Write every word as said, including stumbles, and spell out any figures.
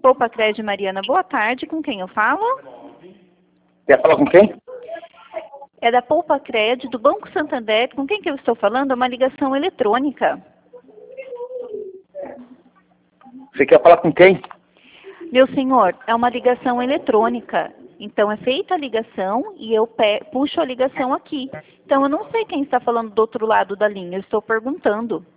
Poupa Crédito Mariana, boa tarde. Com quem eu falo? Quer falar com quem? É da Poupa Crédito, do Banco Santander. Com quem que eu estou falando? É uma ligação eletrônica. Você quer falar com quem? Meu senhor, é uma ligação eletrônica. Então, é feita a ligação e eu puxo a ligação aqui. Então, eu não sei quem está falando do outro lado da linha. Eu estou perguntando.